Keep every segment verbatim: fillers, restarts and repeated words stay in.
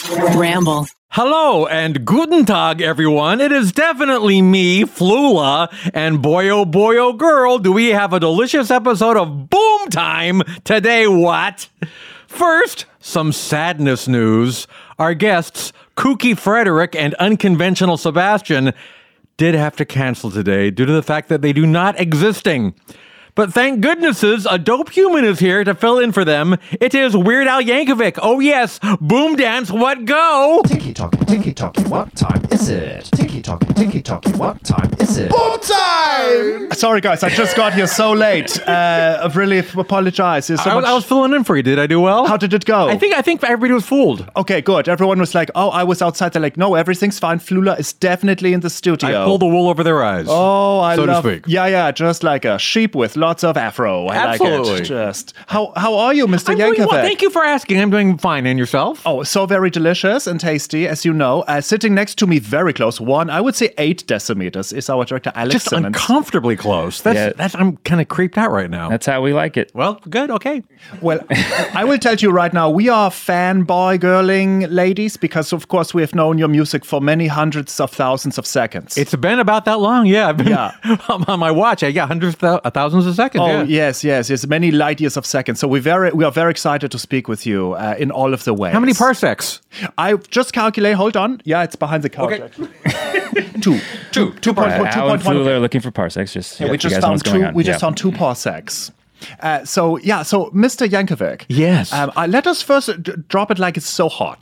Ramble. Hello and guten Tag, everyone. It is definitely me, Flula, and boy oh boy oh girl, do we have a delicious episode of Boom Time today, what? First, some sadness news. Our guests, Kooky Frederick and Unconventional Sebastian, did have to cancel today due to the fact that they do not existing. But thank goodnesses, a dope human is here to fill in for them. It is Weird Al Yankovic. Oh yes, Boom Dance, what go? Tiki talkie, tiki talkie, what time is it? Tiki talkie, tiki talkie, what time is it? Boom time! Sorry guys, I just got here so late. Uh, I really apologize. There's so I, much... I was filling in for you. Did I do well? How did it go? I think I think everybody was fooled. Okay, good. Everyone was like, oh, I was outside. They're like, no, everything's fine. Flula is definitely in the studio. I pulled the wool over their eyes. Oh, I so love... to speak. Yeah, yeah, just like a sheep with lots of afro. I Absolutely. like it. Just... How, how are you, Mister I'm doing Yankovic? well. Thank you for asking. I'm doing fine. And yourself? Oh, so very delicious and tasty, as you know. Uh, sitting next to me, very close, one, I would say eight decimeters, is our director, Alex Just Simmons. uncomfortably close. That's, Yeah. that's I'm kind of creeped out right now. That's how we like it. well, good. Okay. Well, I will tell you right now, we are fanboy girling ladies because, of course, we have known your music for many hundreds of thousands of seconds. It's been about that long. Yeah. I've been Yeah. on my watch. I got hundreds of thousands of seconds. Oh yeah. yes, yes, yes, many light years of seconds. So we very, we are very excited to speak with you uh, in all of the ways. How many parsecs? I just calculate. Hold on. Yeah, it's behind the couch. Okay. Two, two, two point Uh, one, two Al and point one. Flula are looking for parsecs. Just Yeah, you we just guys know found what's going two. on. We just Yeah. found two parsecs. Uh, so yeah, so Mister Yankovic. Yes. Um, I, let us first d- drop it like it's so hot.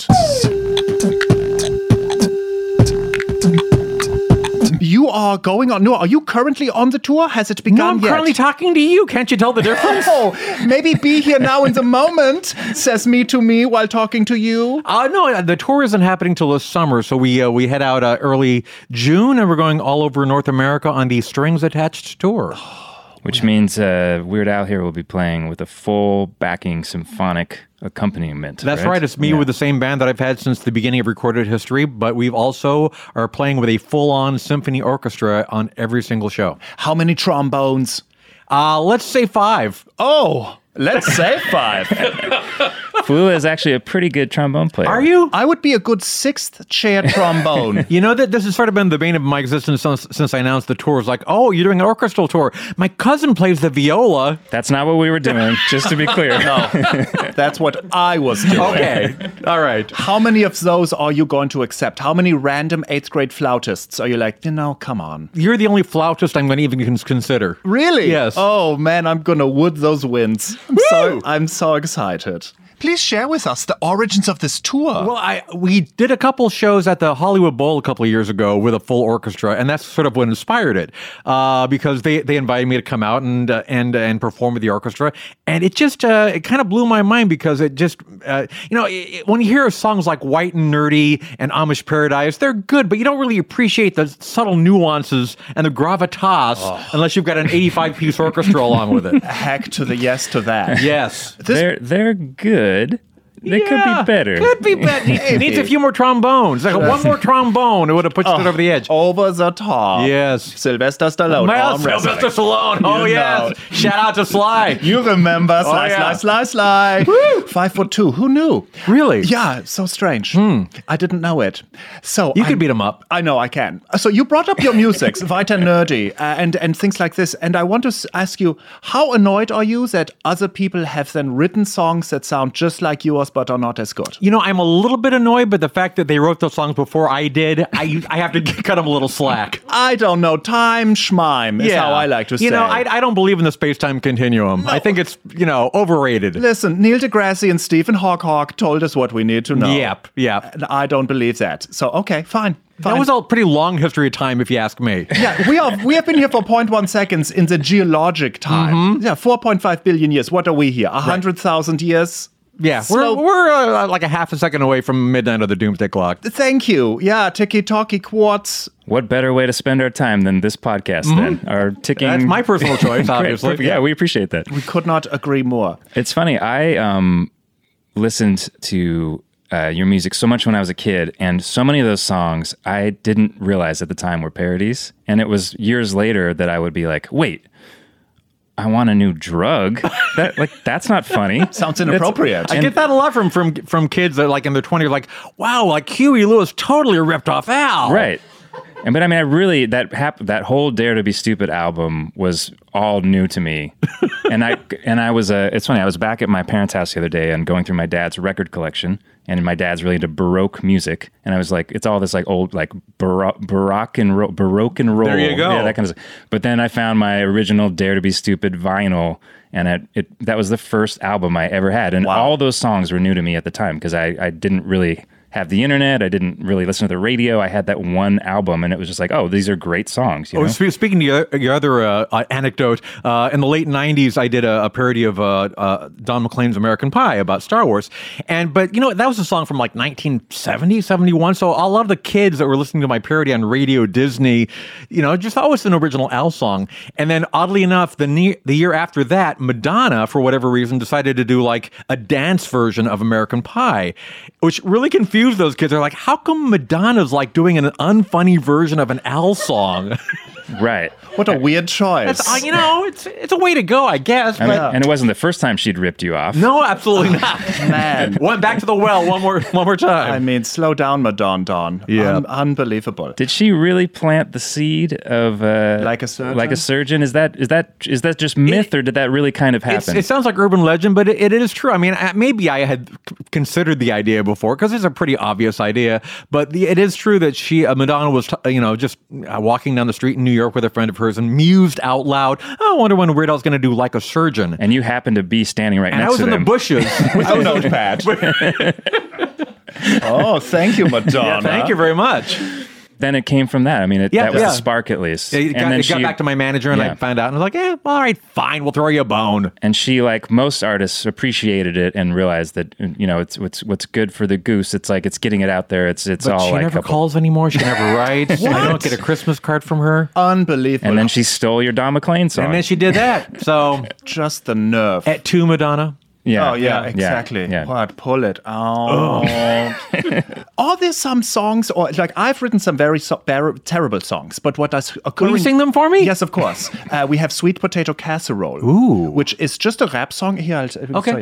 You are going on. No, are you currently on the tour? Has it begun No, I'm yet? currently talking to you. Can't you tell the difference? Oh, maybe be here now in the moment, says me to me while talking to you. Uh, no, the tour isn't happening till this summer, so we uh, we head out uh, early June, and we're going all over North America on the Strings Attached tour. Which means uh, Weird Al here will be playing with a full backing symphonic accompaniment. That's right. It's me Yeah. with the same band that I've had since the beginning of recorded history, but we've also are playing with a full-on symphony orchestra on every single show. How many trombones? Uh, let's say five. Oh, let's say five. Flula is actually a pretty good trombone player. Are you? I would be a good sixth chair trombone. You know that this has sort of been the bane of my existence since, since I announced the tour. It's like, oh, you're doing an orchestral tour. My cousin plays the viola. That's not what we were doing, just to be clear. No, that's what I was doing. Okay. All right. How many of those are you going to accept? How many random eighth grade flautists are you like, you know, come on? You're the only flautist I'm going to even cons- consider. Really? Yes. Oh man, I'm gonna wood those winds. I'm so I'm so excited. Please share with us the origins of this tour. Well, I we did a couple shows at the Hollywood Bowl a couple of years ago with a full orchestra, and that's sort of what inspired it. Uh, because they, they invited me to come out and uh, and and perform with the orchestra, and it just uh, it kind of blew my mind because it just uh, you know it, when you hear songs like White and Nerdy and Amish Paradise, they're good, but you don't really appreciate the subtle nuances and the gravitas unless you've got an eighty-five piece orchestra along with it. Heck to the yes to that. Yes. They're, they're good. They could Yeah, be better. Could be better. It needs a few more trombones. Like one more trombone, it would have pushed it over the edge. Over the top. Yes. Sylvester Stallone. Well, arm wrestling. Sylvester Stallone. Oh, You yes. know. Shout out to Sly. You remember Sly, yeah. Sly, Sly, Sly. Five foot two. Who knew? Really? Yeah, so strange. I didn't know it. So You I- could beat him up. I know I can. So you brought up your music, White and Nerdy, uh, and and things like this. And I want to s- ask you, how annoyed are you that other people have then written songs that sound just like yours but are not as good? You know, I'm a little bit annoyed, but the fact that they wrote those songs before I did, I I have to cut them a little slack. I don't know. Time schmime is how I like to say. You know, I, I don't believe in the space-time continuum. I think it's, you know, overrated. Listen, Neil deGrasse and Stephen Hawking told us what we need to know. Yep, yep. And I don't believe that. So, okay, fine. fine. That was a pretty long history of time, if you ask me. Yeah, we are. We have been here for zero point one seconds in the geologic time. Mm-hmm. Yeah, four point five billion years. What are we here? A hundred thousand years? Yeah, Slow- we're, we're uh, like a half a second away from midnight of the doomsday clock. Thank you. Yeah, tiki-talkie quartz. What better way to spend our time than this podcast, then? Our ticking... That's my personal choice, Great, obviously. perfect. Yeah, we appreciate that. We could not agree more. It's funny. I um, listened to uh, your music so much when I was a kid, and so many of those songs I didn't realize at the time were parodies. And it was years later that I would be like, wait, I want a new drug. That like that's not funny. Sounds inappropriate. I get that a lot from from from kids that like in their twenties, like, wow, like Huey Lewis totally ripped off Al. Right. And but I mean, I really that hap- that whole Dare to Be Stupid album was all new to me, and I and I was uh, it's funny. I was back at my parents' house the other day and going through my dad's record collection, and my dad's really into Baroque music, and I was like, it's all this like old like Baroque, Baroque and ro- Baroque and roll. There you go. Yeah, that kind of. But then I found my original Dare to Be Stupid vinyl. And it, it that was the first album I ever had, and Wow. all those songs were new to me at the time because I, I didn't really have the internet. I didn't really listen to the radio. I had that one album, and it was just like, oh, these are great songs. You know? Oh, spe- speaking to your, your other uh, uh, anecdote, uh, in the late nineties, I did a, a parody of uh, uh, Don McLean's American Pie about Star Wars. And But, you know, that was a song from like nineteen seventy, seventy-one. So a lot of the kids that were listening to my parody on Radio Disney, you know, just thought it was an original Al song. And then oddly enough, the, ne- the year after that, Madonna, for whatever reason, decided to do like a dance version of American Pie, which really confused those kids. They're like, how come Madonna's like doing an unfunny version of an Al song? Right. What a weird choice. That's, uh, you know, it's it's a way to go, I guess. And, But and it wasn't the first time she'd ripped you off. no, absolutely not. Man. Went back to the well one more one more time. I mean, slow down, Madonna Don. Yeah. Un- unbelievable. Did she really plant the seed of uh, Like a surgeon? Like a surgeon? Is that is that is that just myth, or did that really kind of It's, happen? it sounds like urban legend, but it, it is true. I mean, uh, maybe I had c- considered the idea before because it's a pretty obvious idea. But the, it is true that she, uh, Madonna, was, t- you know, just uh, walking down the street in New York with a friend of hers and mused out loud, "Oh, I wonder when Weird Al's going to do Like a Surgeon." and you happened to be standing right And I next was to in them. the bushes. With a notepad. Oh, thank you, Madonna. Yeah, thank you very much. Then it came from that. I mean, it, Yeah, that was yeah. the spark at least. It got, and then it got she, back to my manager, and I Yeah. found out, and I was like, "Eh, all right, fine, we'll throw you a bone." and she, like most artists, appreciated it and realized that you know it's what's what's good for the goose. It's like it's getting it out there. It's it's But all she like never couple- calls anymore. She never writes. I don't get a Christmas card from her. Unbelievable. And then she stole your Don McLean song. And then she did that. So Just the nerve. at two, Madonna. yeah, Oh, yeah, exactly. Yeah. What? Pull it. Oh. Are there some songs, or like I've written some very so- bar- terrible songs, but what does occur? Will you in- sing them for me? Yes, of course. Uh, we have Sweet Potato Casserole, Ooh. which is just a rap song. Here, I'll, Okay.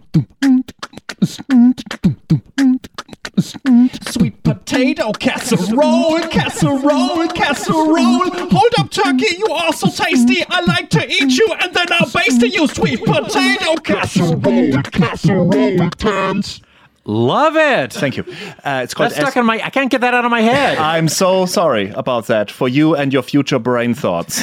Sweet potato casserole, casserole, casserole. Hold up, turkey, you are so tasty. I like to eat you and then I'll baste you. Sweet potato casserole, casserole times. Love it. Thank you. Uh, it's called. That's stuck S- in my. I can't get that out of my head. I'm so sorry about that for you and your future brain thoughts.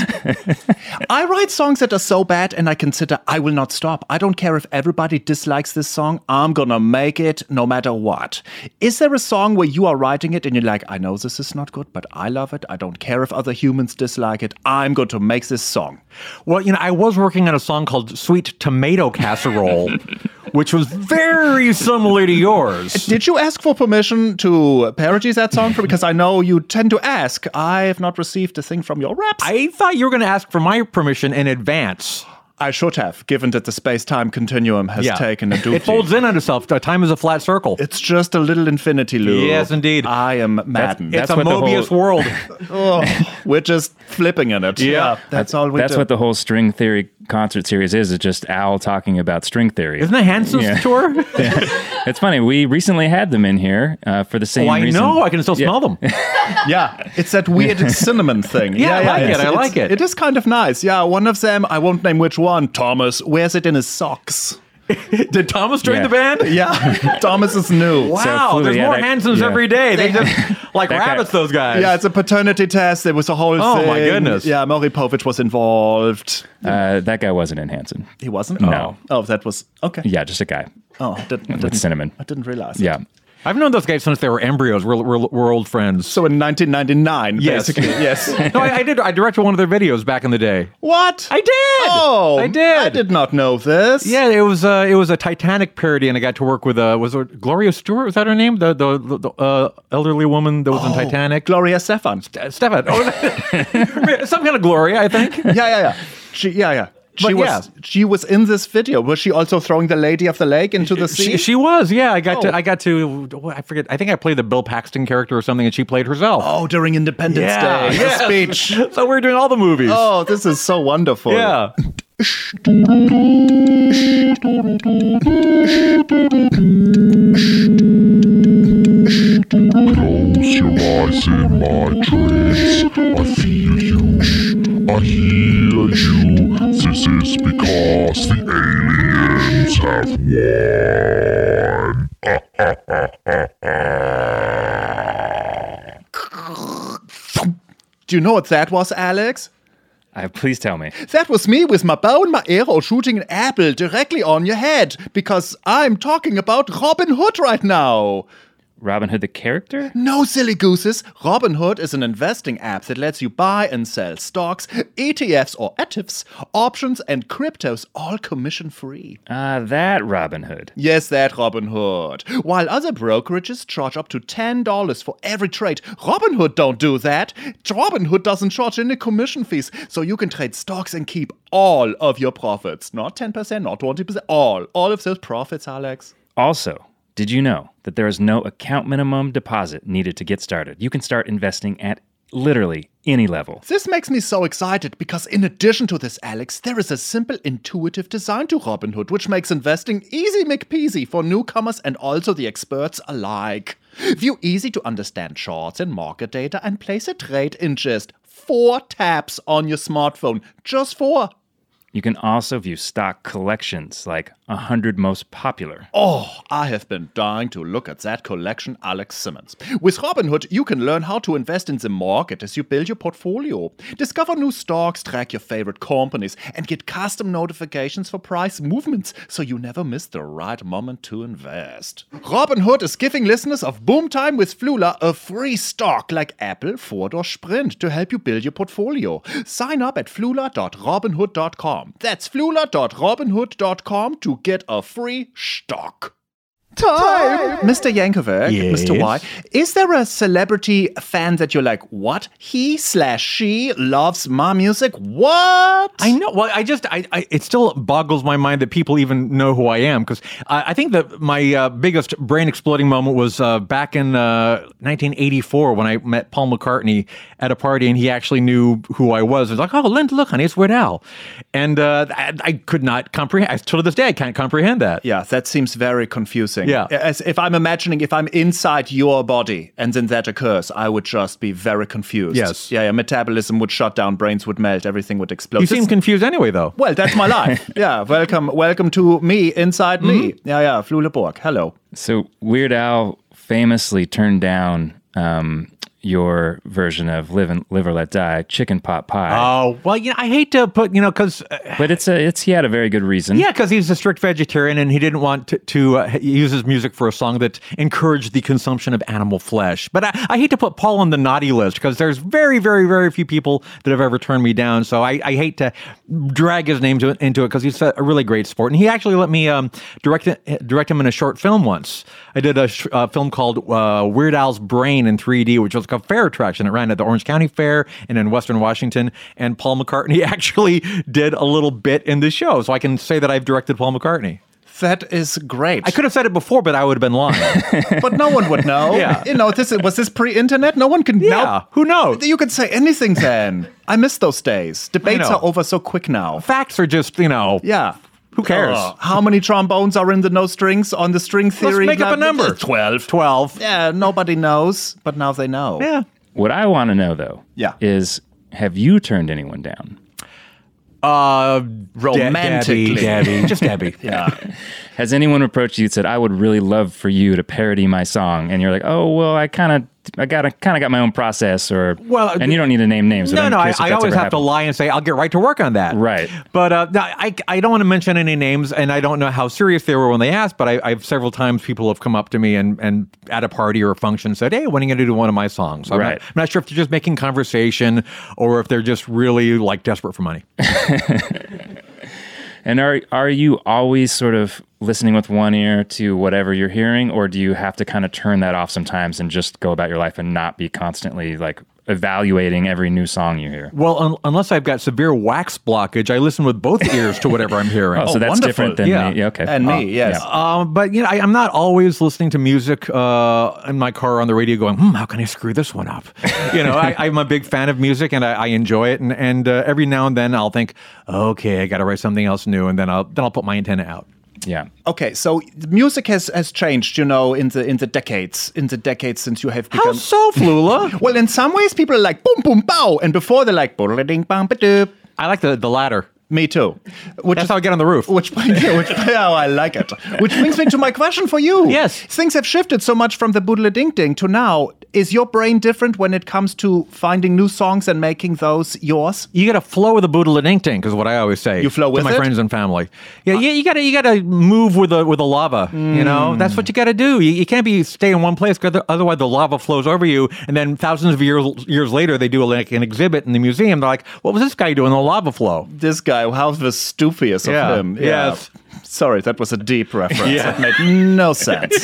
I write songs that are so bad and I consider I will not stop. I don't care if everybody dislikes this song. I'm gonna make it no matter what. Is there a song where you are writing it and you're like, I know this is not good, but I love it. I don't care if other humans dislike it. I'm going to make this song. Well, you know, I was working on a song called "Sweet Tomato Casserole," which was very similar to yours. Did you ask for permission to parody that song? Because I know you tend to ask. I have not received a thing from your reps. I thought you were going to ask for my permission in advance. I should have, given that the space-time continuum has taken a doozy. It folds in on itself. Time is a flat circle. It's just a little infinity loop. Yes, indeed. I am maddened. It's that's a what the Mobius whole- world. oh, we're just flipping in it. Yeah. that's all we That's do. what the whole string theory concert series is. It's just Al talking about string theory. Isn't that Hansen's Yeah. tour? It's funny. We recently had them in here uh, for the same Oh, I reason. know. I can still Yeah. smell them. Yeah, it's that weird cinnamon thing. Yeah, I like it, it's- I it's- like it. It is kind of nice. Yeah, one of them, I won't name which one, Thomas, wears it in his socks. Did Thomas join Yeah. the band? Yeah, Thomas is new. Wow, fluid, there's yeah, more that- Hansons yeah. every day. They just like That guy- rabbits, those guys. Yeah, it's a paternity test. There was a whole Oh, thing. my goodness. Yeah, Maury Povich was involved. Uh, that guy wasn't in Hanson. He wasn't? No. Oh, oh that was, okay. Yeah, just a guy Oh, I didn't, I with didn't, cinnamon. I didn't realize. Yeah. I've known those guys since they were embryos. We're, we're, we're old friends. So in nineteen ninety-nine, Yes. basically. Yes. No, I, I did. I directed one of their videos back in the day. What? I did. Oh, I did. I did not know this. Yeah, it was uh, it was a Titanic parody, and I got to work with uh, was it Gloria Stewart? Was that her name? The the, the uh, elderly woman that was in Titanic. Gloria Stefan. Uh, Stefan. Oh, some kind of Gloria, I think. Yeah, yeah, yeah. She, yeah, yeah. She But was. yeah. She was in this video. Was she also throwing the lady of the lake into the sea? She, she was. Yeah, I got Oh. to. I got to. I forget. I think I played the Bill Paxton character or something, and she played herself. oh, during Independence yeah. Day, Yes. the speech. So we're doing all the movies. Oh, this is so wonderful. Yeah. Close your eyes in my dreams. I feel you. I hear you. This is because the aliens have won. Do you know what that was, Alex? Uh, please tell me. That was me with my bow and my arrow shooting an apple directly on your head, because I'm talking about Robin Hood right now. Robin Hood the character? No, silly gooses. Robin Hood is an investing app that lets you buy and sell stocks, E T Fs or E T Fs, options and cryptos, all commission-free. Ah, uh, that Robin Hood. Yes, that Robin Hood. While other brokerages charge up to ten dollars for every trade, Robin Hood don't do that. Robin Hood doesn't charge any commission fees, so you can trade stocks and keep all of your profits. Not ten percent, not twenty percent, all. All of those profits, Alex. Also, did you know that there is no account minimum deposit needed to get started? You can start investing at literally any level. This makes me so excited because in addition to this, Alex, there is a simple, intuitive design to Robinhood, which makes investing easy McPeasy for newcomers and also the experts alike. View easy to understand charts and market data and place a trade in just four taps on your smartphone. Just four. You can also view stock collections, like one hundred most popular. Oh, I have been dying to look at that collection, Alex Simmons. With Robinhood, you can learn how to invest in the market as you build your portfolio. Discover new stocks, track your favorite companies, and get custom notifications for price movements so you never miss the right moment to invest. Robinhood is giving listeners of Boom Time with Flula a free stock like Apple, Ford, or Sprint to help you build your portfolio. Sign up at flula dot robinhood dot com. That's flula dot robinhood dot com to get a free stock. Time! Mister Yankovic, Yes? Mister Y, is there a celebrity fan that you're like, what? He slash she loves my music? What? I know. Well, I just, I, I, it still boggles my mind that people even know who I am, because I, I think that my uh, biggest brain exploding moment was uh, back in uh, nineteen eighty-four when I met Paul McCartney at a party, and he actually knew who I was. It was like, oh, Linda, look, honey, it's Weird Al. And uh, I, I could not comprehend, to this day, I can't comprehend that. Yeah, that seems very confusing. Yeah. As if I'm imagining if I'm inside your body and then that occurs, I would just be very confused. Yes. Yeah, yeah, metabolism would shut down, brains would melt, everything would explode. You This- seem confused anyway, though. Well, that's my life. Yeah, welcome welcome to me inside me. Yeah, yeah, Flula Borg. Hello. So Weird Al famously turned down um, your version of Live and Live or Let Die, Chicken Pot Pie. Oh, well, you know, I hate to put, you know, because... Uh, but it's a it's he had a very good reason. Yeah, because he's a strict vegetarian and he didn't want to, to uh, use his music for a song that encouraged the consumption of animal flesh. But I, I hate to put Paul on the naughty list because there's very, very, very few people that have ever turned me down. So I, I hate to drag his name to, into it because he's a really great sport. And he actually let me um, direct it, direct him in a short film once. I did a sh- uh, film called uh, Weird Al's Brain in three D, which was like a fair attraction. It ran at the Orange County Fair and in Western Washington. And Paul McCartney actually did a little bit in the show. So I can say that I've directed Paul McCartney. That is great. I could have said it before, but I would have been lying. but no one would know. Yeah. You know, this was this pre-internet? No one can know. Yeah, who knows? You could say anything then. I miss those days. Debates know. are over so quick now. Facts are just, you know. Yeah. Who cares? Uh, how many trombones are in the no strings on the string theory? Let's make up a number. twelve. twelve. Yeah, nobody knows, but now they know. Yeah. What I want to know though, Yeah. is have you turned anyone down? Uh, Romantically. Debbie, Debbie, just Debbie. Yeah. Has anyone approached you and said, "I would really love for you to parody my song," and you're like, "Oh, well, I kind of, I got, kind of got my own process," or Well, and you don't need to name names. but No, I'm no, I, curious if I that's always ever have to happened. lie and say, I'll get right to work on that. Right. But uh, no, I, I don't want to mention any names, and I don't know how serious they were when they asked, but I, I've several times people have come up to me and, and at a party or a function said, hey, when are you going to do one of my songs? So I'm, Right. not, I'm not sure if they're just making conversation or if they're just really like desperate for money. And are are you always sort of listening with one ear to whatever you're hearing, or do you have to kind of turn that off sometimes and just go about your life and not be constantly like evaluating every new song you hear. Well, un- unless I've got severe wax blockage, I listen with both ears to whatever I'm hearing. Oh, so that's wonderful. different than Yeah. me. Yeah, okay. And me, yes. Um, but you know, I, I'm not always listening to music uh, in my car on the radio, going, "Hmm, how can I screw this one up?" You know, I, I'm a big fan of music and I, I enjoy it, and and uh, every now and then I'll think, "Okay, I got to write something else new," and then I'll then I'll put my antenna out. Yeah. Okay, so music has, has changed, you know, in the in the decades, in the decades since you have How become. so, Flula? Well, in some ways, people are like boom, boom, bow, and before they're like ding, bam, ba-doop. I like the the latter. Me too. Which That's is, how I get on the roof. Which brings, which, oh, I like it. Which brings me to my question for you. Yes. Things have shifted so much from the boodle-ding-ding to now. Is your brain different when it comes to finding new songs and making those yours? You got to flow with the boodle and ink tank, is what I always say. You flow with to my it? friends and family. Yeah, yeah. You got to you got to move with the with the lava. You know, that's what you got to do. You, you can't be stay in one place, because otherwise the lava flows over you, and then thousands of years years later they do like an exhibit in the museum. They're like, "What was this guy doing in the lava flow?" This guy, how the stuffiest of Yeah. him. Yes. Sorry, that was a deep reference. Yeah. That made no sense.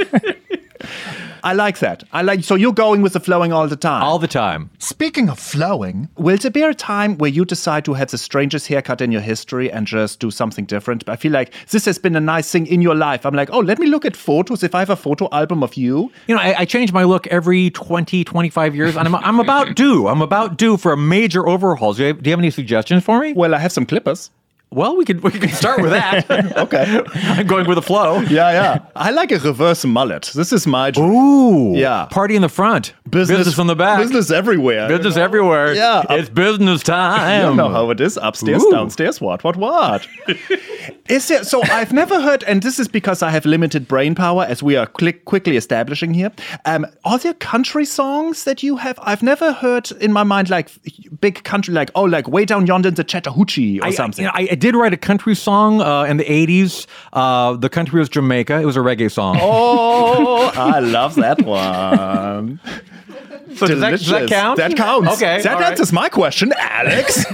I like that. I like. So you're going with the flowing all the time. All the time. Speaking of flowing, Will there be a time where you decide to have the strangest haircut in your history and just do something different? I feel like this has been a nice thing in your life. I'm like, oh, let me look at photos. If I have a photo album of you, You know, I, I change my look every twenty, twenty-five years, and I'm, I'm about due. I'm about due for a major overhaul. Do you have, do you have any suggestions for me? well, I have some clippers. Well, we could we could start with that. Okay. I'm going with the flow. Yeah, yeah. I like a reverse mullet. This is my dream. Ooh. Yeah. Party in the front. Business in the back. Business everywhere. Business everywhere. Yeah. It's business time. You know how it is. Upstairs, Ooh. downstairs, what, what, what? Is there, so I've never heard, and this is because I have limited brain power, as we are quick, quickly establishing here. Um, are there country songs that you have? I've never heard in my mind like big country, like, oh, like Way Down Yonder in the Chattahoochee or I, something. I, you know, I, I did write a country song uh, in the eighties. Uh, the country was Jamaica. It was a reggae song. Oh, I love that one. so does that, does that Delicious. count? That counts. Okay. That all right. answers my question, Alex.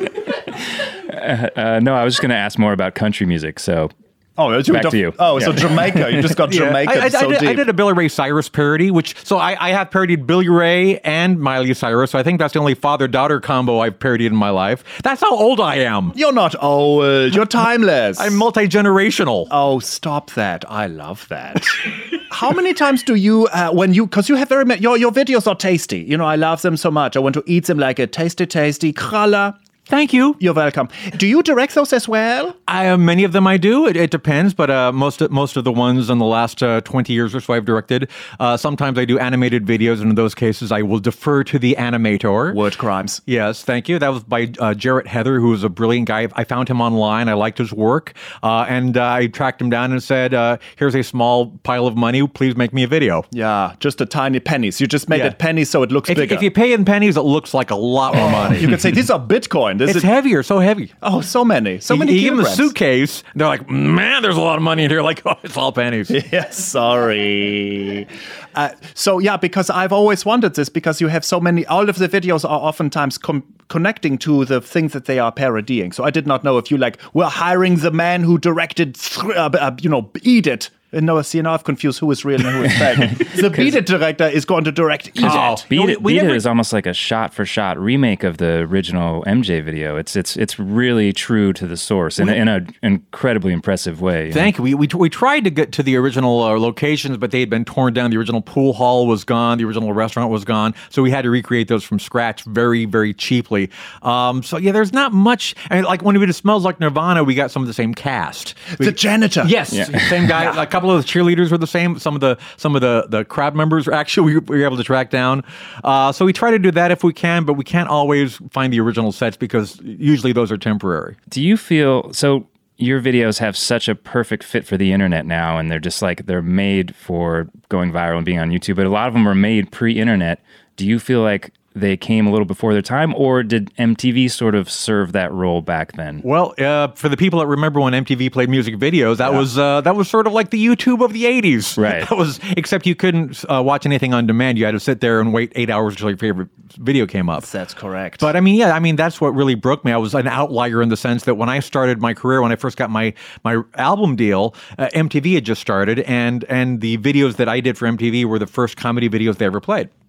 Uh, no, I was just going to ask more about country music. So Oh, you Back to you. Oh, so Yeah. Jamaica. You just got Yeah. Jamaica I, I, so I, did, deep. I did a Billy Ray Cyrus parody, which so I, I have parodied Billy Ray and Miley Cyrus. So I think that's the only father-daughter combo I've parodied in my life. That's how old I am. You're not old. You're timeless. I'm multi-generational. Oh, stop that. I love that. How many times do you, uh, when you, because you have very, ma- your, your videos are tasty. You know, I love them so much. I want to eat them like a tasty, tasty krala. Thank you. You're welcome. Do you direct those as well? I, uh, many of them I do. It, it depends, but uh, most of, most of the ones in the last uh, twenty years or so I've directed. Uh, sometimes I do animated videos, and in those cases I will defer to the animator. Word crimes. Yes, thank you. That was by uh, Jarrett Heather, who is a brilliant guy. I found him online. I liked his work, uh, and uh, I tracked him down and said, uh, "Here's a small pile of money. Please make me a video." Yeah, just a tiny pennies. You just made Yeah. it pennies so it looks If, bigger. if you pay in pennies, it looks like a lot more money. You could say, these are Bitcoin. This It's is, heavier, so heavy. oh, so many. So You, many you give them a kilograms. suitcase, and they're like, "Man, there's a lot of money in here." Like, oh, it's all pennies. Yes, sorry. Uh, so yeah, because I've always wondered this, because you have so many, all of the videos are oftentimes com- connecting to the things that they are parodying. So I did not know if you like were hiring the man who directed, th- uh, uh, you know, Eat It. Uh, No, see, now I've confused who is real and who is fake. The Beat It director is going to direct Eat Oh. It. Beat No, we- It, we Beat never- It is almost like a shot-for-shot remake of the original M J video. It's it's it's really true to the source in, a, in an incredibly impressive way. you know? Thank you. We, we we tried to get to the original uh, locations, but they had been torn down. The original pool hall was gone. The original restaurant was gone. So we had to recreate those from scratch very, very cheaply. Um, so yeah, there's not much. I mean, like when we did Smells Like Nirvana, we got some of the same cast. The janitor. Yes, same guy. A couple of the cheerleaders were the same. Some of the some of the, the crowd members were actually we were able to track down. Uh, so we try to do that if we can, but we can't always find the original sets because usually those are temporary. Do you feel so? Your videos have such a perfect fit for the internet now, and they're just like they're made for going viral and being on YouTube. But a lot of them were made pre-internet. Do you feel like they came a little before their time, or did M T V sort of serve that role back then? Well, uh, for the people that remember when M T V played music videos, that was uh, that was sort of like the YouTube of the eighties. Right. That was, except you couldn't uh, watch anything on demand. You had to sit there and wait eight hours until your favorite video came up. That's correct. But I mean, yeah, I mean that's what really broke me. I was an outlier in the sense that when I started my career, when I first got my my album deal, uh, M T V had just started, and and the videos that I did for M T V were the first comedy videos they ever played.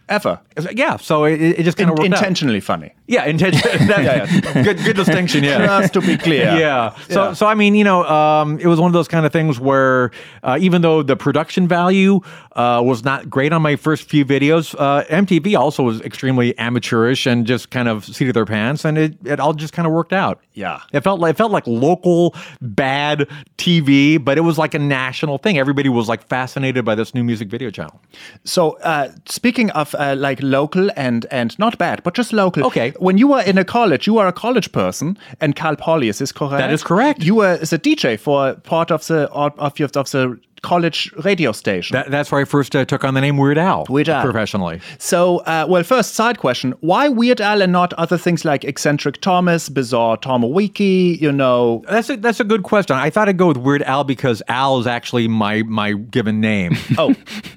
ever. Yeah, so it, it just kind of In- worked out. intentionally funny. Yeah, intentionally. Yeah, yeah. Good, good distinction. Yeah. Just to be clear. Yeah. So, Yeah. so I mean, you know, um, it was one of those kind of things where uh, even though the production value uh, was not great on my first few videos, uh, M T V also was extremely amateurish and just kind of seat of their pants, and it, it all just kind of worked out. Yeah. It felt like it felt like local bad T V, but it was like a national thing. Everybody was like fascinated by this new music video channel. So, uh, speaking of uh, like local and and not bad, but just local. Okay. When you were in a college, you were a college person, and Cal Poly, is this correct? That is correct. You were as a D J for part of the of your of the college radio station. That, that's where I first uh, took on the name Weird Al, Weird Al. professionally. So, uh, well, first side question: why Weird Al and not other things like Eccentric Thomas, Bizarre Tom Wiki? You know, That's a, that's a good question. I thought I'd go with Weird Al because Al is actually my my given name. oh.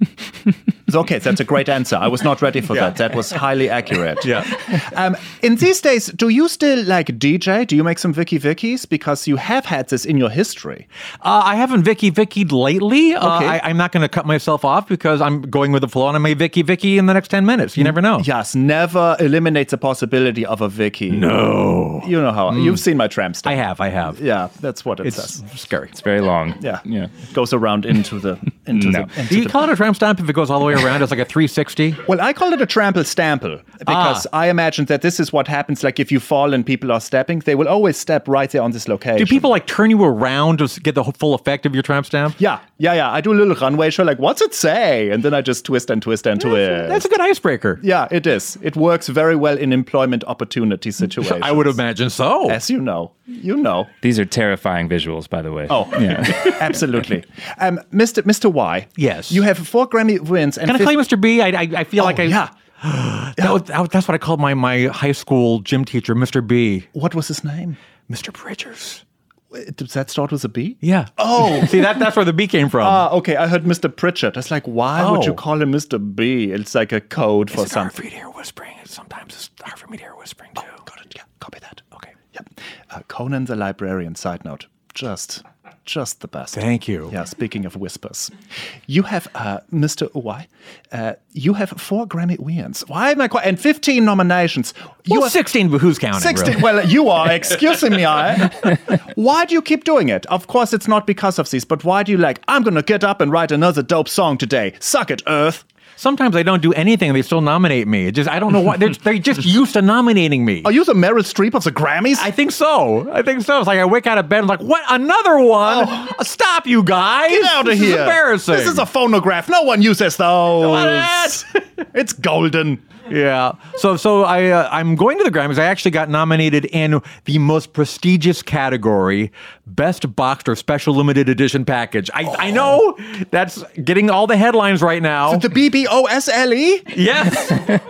Okay, that's a great answer. I was not ready for that. That was highly accurate. Yeah. Um, in these days, do you still like D J? Do you make some Vicky Vickies? Because you have had this in your history. Uh, I haven't Vicky Vickied lately. Uh, Okay. I, I'm not going to cut myself off because I'm going with the flow, and I may Vicky Vicky in the next ten minutes. You never know. Yes, never eliminates the possibility of a Vicky. No. You know how. You've seen my tramp stamp. I have. I have. Yeah, that's what it It's says. scary. It's very long. Yeah. Yeah. It goes around into the into No. the into Do you the call it a tramp stamp if it goes all the way around? It's like a three sixty. Well, I call it a trample stample because Ah. I imagine that this is what happens. Like if you fall and people are stepping, they will always step right there on this location. Do people like turn you around to s- get the whole- full effect of your tramp stamp? Yeah, yeah, yeah. I do a little runway show, like, what's it say? And then I just twist and twist and twist. That's a good icebreaker. Yeah, it is. It works very well in employment opportunity situations. I would imagine so. As you know. You know. These are terrifying visuals, by the way. Oh, yeah. absolutely. Um, Mister Mister Y. Yes. You have four Grammy wins. And Can I fif- call you Mister B? I, I, I feel Oh, like I. yeah. That was, that was- that's what I called my, my high school gym teacher, Mister B. What was his name? Mister Bridgers. Does that start with a B? Yeah. Oh. See, that that's where the B came from. Ah, okay. I heard Mister Pritchard. It's like, why would Oh. you call him Mister B? It's like a code for Is it hard something. for you to hear whispering? Sometimes it's hard for me to hear whispering too. Got it. Yeah, copy that. Okay. Yeah. Uh, Conan the Librarian, side note. Just, just the best. Thank you. Yeah, speaking of whispers. You have, uh, Mister Y, uh, you have four Grammy wins. Why am I quite, and fifteen nominations. You Well, are sixteen, but who's counting? sixteen. really? Well, you are. Excuse me. I. Why do you keep doing it? Of course, it's not because of these, but why do you like, I'm going to get up and write another dope song today. Suck it, Earth. Sometimes I don't do anything and they still nominate me. It just I don't know why. They're, they're just used to nominating me. Are you the Meryl Streep of the Grammys? I think so. I think so. It's like I wake out of bed and like, what? Another one? Stop, you guys. Get out of this here. Is embarrassing. This is a phonograph. No one uses those. What? It's golden. Yeah. So so I uh, I'm going to the Grammys. I actually got nominated in the most prestigious category, Best Boxed or Special Limited Edition Package. I I know that's getting all the headlines right now. The B B O S L E? Yes.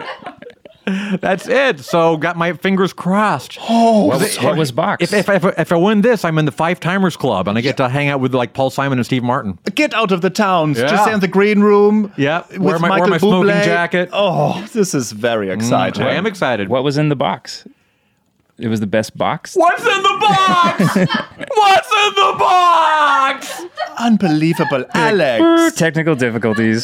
That's it. So got my fingers crossed. Oh, What was, what was Box? If, if, if, if I win this, I'm in the Five Timers Club and I get to hang out with like Paul Simon and Steve Martin. get out of the towns. Yeah. Just stay in the green room. Yeah. With Wear my- wear Michael my smoking Bublé. jacket. Oh, this is very exciting. I am excited. what was in the box? It was the best box? What's in the box? What's in the box? Unbelievable. Alex. Technical difficulties.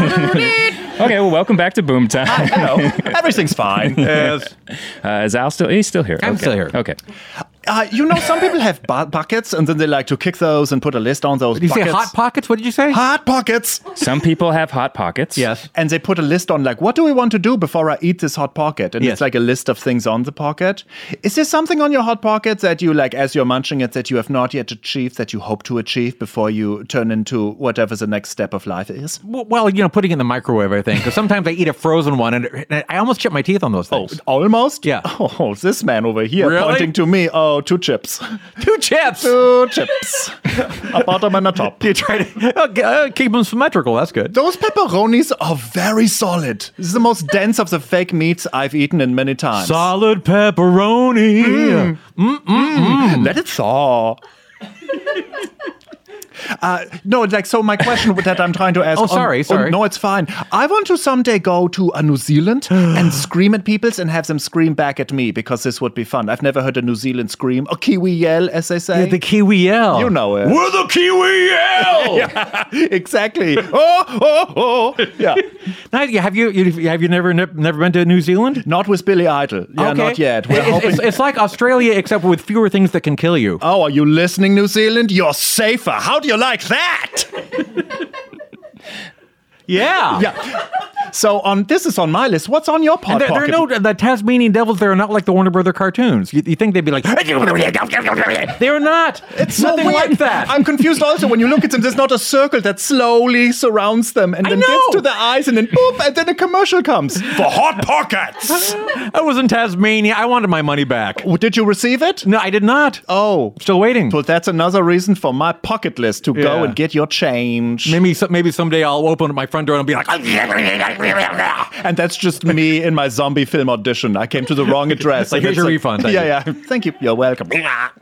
Okay, well, welcome back to Boom Time. Hello. Everything's fine. Yes. Uh, is Al still? He's still here. I'm Okay. still here. Okay. Uh, you know, some people have bu- buckets and then they like to kick those and put a list on those Did you buckets. say hot pockets? What did you say? Hot pockets. Some people have hot pockets. Yes. And they put a list on, like, what do we want to do before I eat this hot pocket? And Yes. it's like a list of things on the pocket. Is there something on your hot pocket that you, like, as you're munching it, that you have not yet achieved, that you hope to achieve before you turn into whatever the next step of life is? Well, well, you know, putting it in the microwave, I think. Because sometimes I eat a frozen one and, and I almost chip my teeth on those Oh, things. almost? Yeah. Oh, this man over here Really? pointing to me. Oh, two chips. Two chips. Two chips. A bottom and a top. You try to uh, g- uh, keep them symmetrical. That's good. Those pepperonis are very solid. This is the most dense of the fake meats I've eaten in many times. Solid pepperoni. Let it thaw. Uh, no, like, so my question that I'm trying to ask. Oh, sorry, on- sorry. on- no, it's fine. I want to someday go to uh, New Zealand and scream at people and have them scream back at me because this would be fun. I've never heard a New Zealand scream, a Kiwi yell, as they say. Yeah, the Kiwi yell. You know it. We're the Kiwi yell. Yeah, exactly. Oh, oh, oh. Yeah. Now, have you, you have you never never been to New Zealand? Not with Billy Idol. Yeah, Okay. not yet. We're It's, hoping. it's, it's like Australia, except with fewer things that can kill you. Oh, are you listening, New Zealand? You're safer. How do you like that? Yeah. Yeah. So on this is on my list. What's on your pod And there, there are pocket? no the Tasmanian devils. They're not like the Warner Brother cartoons. You, you think they'd be like? They're not. It's so nothing weird. like that. I'm confused also when you look at them. There's not a circle that slowly surrounds them and I then know. gets to the eyes and then boop, and then a commercial comes for Hot Pockets. I was in Tasmania. I wanted my money back. Oh, did you receive it? No, I did not. Oh, Still waiting. well, that's another reason for my pocket list to go Yeah. and get your change. Maybe so- maybe someday I'll open my front door and be like, And that's just me in my zombie film audition. I came to the wrong address. Like, And here's it's your refund, thank yeah, yeah. Thank you. You're welcome.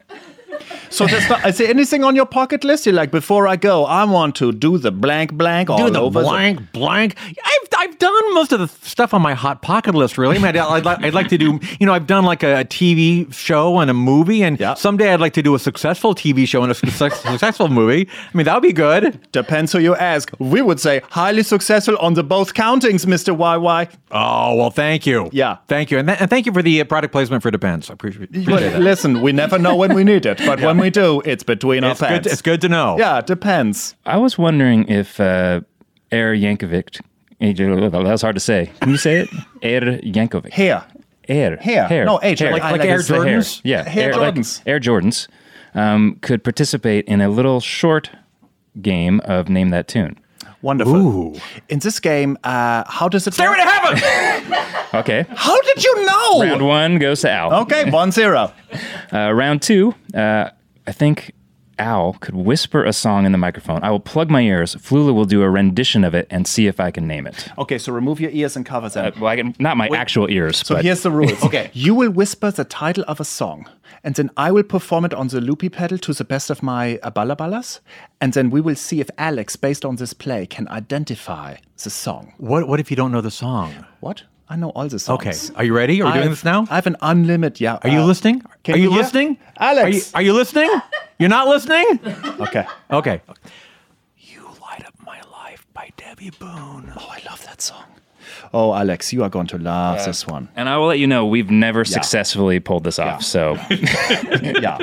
So there's not, is there anything on your pocket list? You're like, before I go, I want to do the blank blank all do the over. blank blank. I've I've done most of the stuff on my hot pocket list. Really, I mean, I'd, I'd, like, I'd like to do. You know, I've done like a, T V show and a movie, and Yeah. someday I'd like to do a successful T V show and a success, successful movie. I mean, that would be good. Depends who you ask. We would say highly successful on the both countings, Mister Y Y. Oh well, thank you. Yeah. thank you, and, th- and thank you for the uh, product placement for Depends. I appreciate, But appreciate that. listen, we never know when we need it, but when we do, it's between It's our good. pants. It's good to know. Yeah, it depends. I was wondering if uh, Air Yankovic. That's hard to say. Can you say it? Air Yankovic. Hair. Air. Hair. No, H, Hair. like- like like Air it's the hair. Jordans. Yeah. Hair Air, like Jordans. Air Jordans um, could participate in a little short game of Name That Tune. Wonderful. Ooh. In this game, uh, how does it Stairway work? to heaven. Okay. How did you know? Round one goes to Al. Okay, one zero. Uh, round two, uh, I think Al could whisper a song in the microphone. I will plug my ears. Flula will do a rendition of it and see if I can name it. Okay, so remove your ears and cover them. Uh, well, I can, not my actual ears. So but here's the rules. Okay. You will whisper the title of a song, and then I will perform it on the loopy pedal to the best of my uh, balabalas, and then we will see if Alex, based on this play, can identify the song. What What if you don't know the song? What? I know all the songs. Okay, are you ready? Are we doing I've- this now? I have an unlimited, yeah. Are you uh, listening? can Are you you hear? listening? Alex. Are you, are you listening? You're not listening? Okay. Okay. You Light Up My Life by Debbie Boone. Oh, I love that song. Oh, Alex, you are going to love this one. And I will let you know, we've never successfully pulled this off. So Yeah.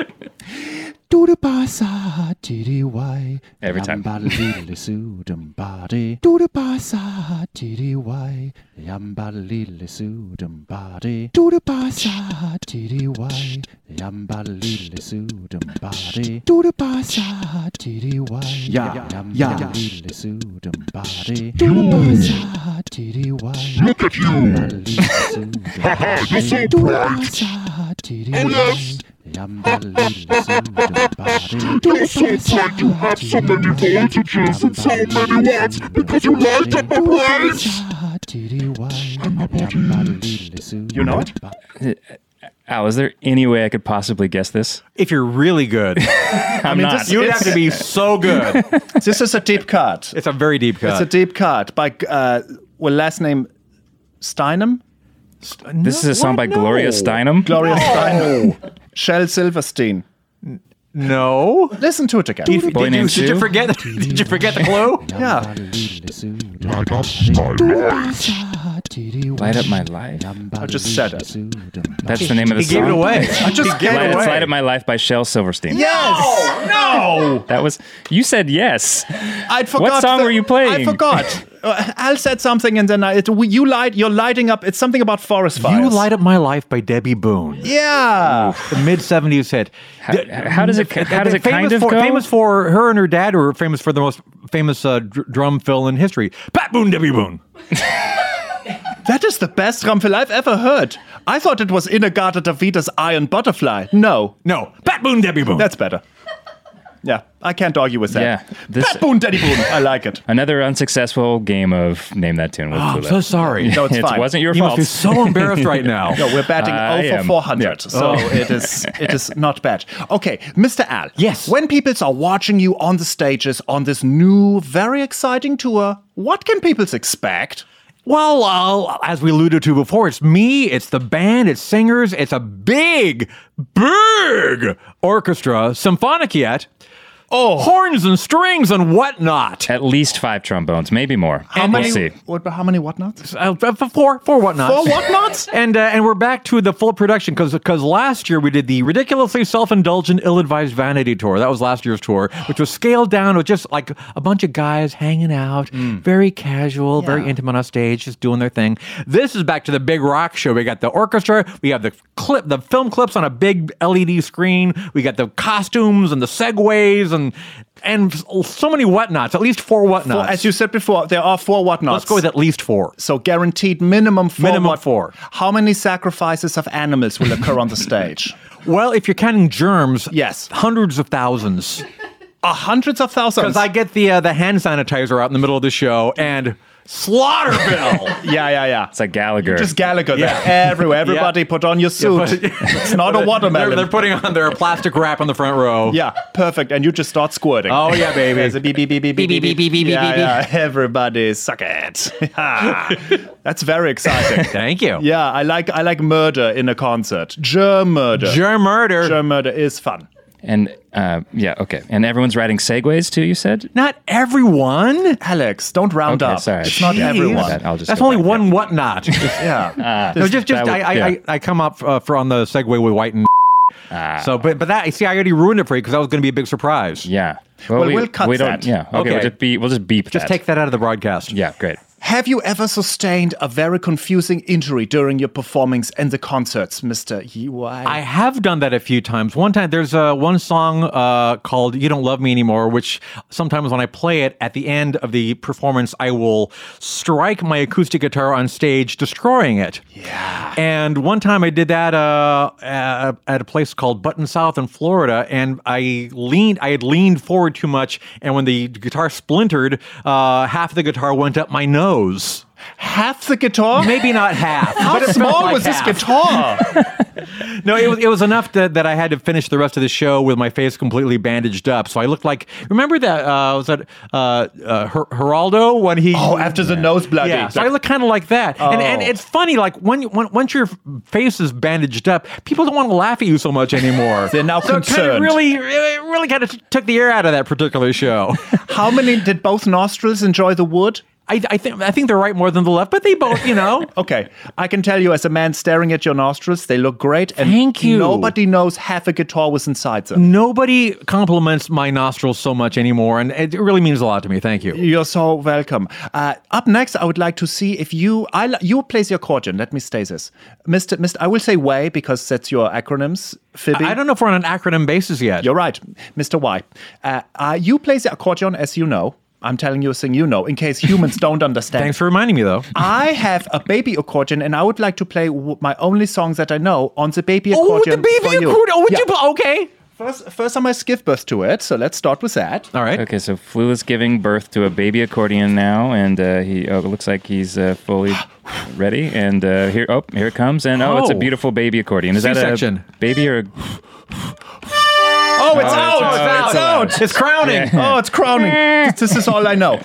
Do the basa titty why Every time. Yambadaliddly body. Do the basa titty why Yambadaliddly body. Do the basa titty why Yambadaliddly body. Do the basa titty why Yeah, yeah. Yambadaliddly body. Do the basa titty why Look at you! Haha, you're so Do the bright! basa titty Oh, why yes. Yambadaliddly You're so bright, you have so many voltages and so many watts because you light up my brains! You know it? Al, is there any way I could possibly guess this? If you're really good, I'm mean, not. this- you would It's- have to be so good. This is a deep cut. It's a very deep cut. It's a deep cut by, uh, well, last name Steinem? This is a song by Gloria Steinem. Gloria Steinem. Shel Silverstein. No. Listen to it again. Did, Boy did you, named did you Sue? forget? Did you forget the clue? Yeah. Light up my life! Light Up My Life. I just said it. That's the name of the He song. gave it away. I just gave Light, it away. Light Up My Life by Shel Silverstein. Yes! No! That was, you said yes. I'd forgot. song the- were you playing? I forgot. Uh, Al said something, and then I, it, you light. You're lighting up. It's something about forest fires. You Light Up My Life by Debbie Boone. Yeah. The mid seventies hit. How, how does it? How does it famous kind of for, go? Famous for her and her dad were famous for the most famous uh, dr- drum fill in history. Pat Boone, Debbie Boone. That is the best drum fill I've ever heard. I thought it was Inagata Davita's Iron Butterfly. No, No, Pat Boone, Debbie Boone. that's better. Yeah, I can't argue with that. Yeah, this- Pat Boone, Daddy Boone. I like it. Another unsuccessful game of Name That Tune with Oh, I'm Flula. so sorry. No, it's it fine. wasn't your You fault. must be so embarrassed right now. No, we're batting I oh for am. four hundred, Yeah. so it is it is not bad. Okay, Mister Al. Yes. When people are watching you on the stages on this new, very exciting tour, what can people expect? Well, uh, as we alluded to before, it's me, it's the band, it's singers, it's a big, big orchestra, symphonic yet. Oh, horns and strings and whatnot. At least five trombones, maybe more. How we'll many? see. What, how many whatnots? Uh, four, four whatnots. Four whatnots? And uh, and we're back to the full production because because last year we did the ridiculously self-indulgent, ill-advised vanity tour. That was last year's tour, which was scaled down with just like a bunch of guys hanging out, very casual, very Yeah. intimate on stage, just doing their thing. This is back to the big rock show. We got the orchestra, we have the clip, the film clips on a big L E D screen. We got the costumes and the segues and and so many whatnots. At least four whatnots. Four, as you said before, there are four whatnots. Let's go with at least four. So guaranteed minimum four. Minimum what- four. How many sacrifices of animals will occur on the stage? Well, if you're counting germs, Yes. hundreds of thousands. Uh, hundreds of thousands. Because I get the uh, the hand sanitizer out in the middle of the show and Slaughterville. yeah, yeah, yeah. It's like Gallagher. Just Gallagher Yeah. there. Everywhere. Everybody Yeah. put on your suit. but- It's not a watermelon. They're, they're putting on their plastic wrap on the front row. Yeah, perfect. And you just start squirting. Oh yeah, baby. There's a beep, beep, beep, beep, beep, Beep, beep, beep, beep, yeah, beep, yeah. Everybody suck it. That's very exciting. Thank you. Yeah, I like I like murder in a concert. Germ murder. Germ murder. Germ murder is fun. And uh, yeah, okay. And everyone's riding segways too, you said? Not everyone. Alex, don't round Okay, up. sorry. It's not Jeez. everyone. That- I'll just That's go only back. one whatnot. Yeah. no, just just that would- I, I, yeah. I I come up uh, for on the segue with White and. Ah. So, but but that see, I already ruined it for you because that was going to be a big surprise. Yeah. Well, we'll cut we don't, that. Yeah. Okay. Okay. We'll just, be, we'll just beep Just that. take that out of the broadcast. Yeah, great. Have you ever sustained a very confusing injury during your performings in the concerts, Mister U I? I have done that a few times. One time, there's uh, one song uh, called "You Don't Love Me Anymore," which sometimes when I play it at the end of the performance, I will strike my acoustic guitar on stage, destroying it. Yeah. And one time I did that uh, at at a place called Button South in Florida, and I leaned, I had leaned forward too much, and when the guitar splintered, uh, half of the guitar went up my nose. Half the guitar? Maybe not half. How but it felt small like was this half. guitar? No, it was it was enough that, that I had to finish the rest of the show with my face completely bandaged up. So I looked like, remember that uh, was that uh, uh, Her- Geraldo when he Oh, after the nose bloody. yeah. So I look kind of like that, and and Oh. it's funny like when, you, when once your face is bandaged up, people don't want to laugh at you so much anymore. They're now so it kind of concerned. really really, really kind of took the air out of that particular show. How many did both nostrils enjoy the wood? I, I think I think they're right more than the left, but they both, you know. Okay, I can tell you as a man staring at your nostrils, they look great. And Thank you. Nobody knows half a guitar was inside them. Nobody compliments my nostrils so much anymore, and it really means a lot to me. Thank you. You're so welcome. Uh, up next, I would like to see if you I li- you play the accordion. Let me stay this, Mister Mister I will say Y because that's your acronyms. Phoebe. I don't know if we're on an acronym basis yet. You're right, Mister Y. Uh, uh, you play the accordion as you know. I'm telling you a thing you know, in case humans don't understand. Thanks for reminding me, though. I have a baby accordion, and I would like to play w- my only songs that I know on the baby Oh, accordion. the baby for you. accordion. Oh, would Yeah. you? pl- Okay. First, first, I must give birth to it, so let's start with that. All right. Okay, so Flula's giving birth to a baby accordion now, and uh, he oh, it looks like he's uh, fully ready. And uh, here, oh, here it comes, and oh, it's a Oh. beautiful baby accordion. Is that C-section. a baby or? A... Oh, it's Oh, out! it's out. It's out! It's crowning. Oh, it's crowning. this, this is all I know.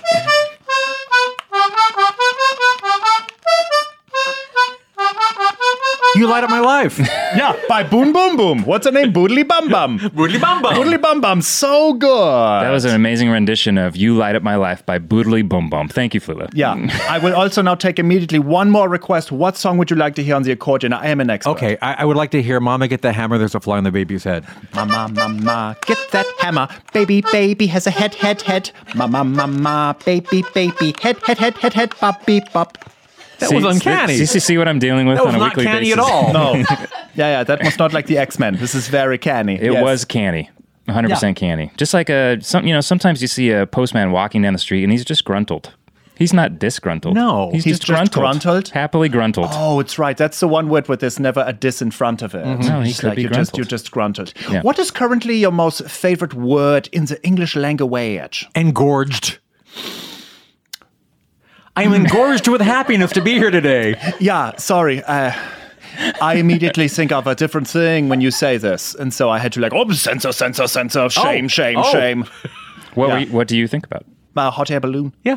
You light up my life. Yeah, by Boom Boom Boom. What's her name? Boodly Bum Bum. Boodly bum bum. Boodly Bum Bum, so good. That was an amazing rendition of "You Light Up My Life" by Boodly Boom Boom. Thank you, Flula. Yeah, I will also now take immediately one more request. What song would you like to hear on the accordion? I am an expert. Okay, I, I would like to hear "Mama Get the Hammer." There's a fly on the baby's head. Mama, mama, get that hammer. Baby, baby has a head, head, head. Mama, mama, baby, baby, head, head, head, head, head, bop, beep, bop. That was uncanny. See, see, see what I'm dealing with That was on a not weekly canny basis. at all. No. yeah, yeah, that was not like the X-Men. This is very canny. It Yes. was canny. one hundred percent canny. Just like a, some, you know, sometimes you see a postman walking down the street and he's just gruntled. He's not disgruntled. No. he's, He's just just gruntled. gruntled? Happily gruntled. Oh, it's right. That's the one word where there's never a dis in front of it. No, he It's could like be you just gruntled. you just gruntled. Yeah. What is currently your most favorite word in the English language? Engorged. I am engorged with happiness to be here today. Yeah, sorry. Uh, I immediately think of a different thing when you say this, and so I had to like, oh, censor, censor, censor, shame, Oh. shame, Oh. shame. What Yeah. were you- what do you think about? A hot air balloon. Yeah.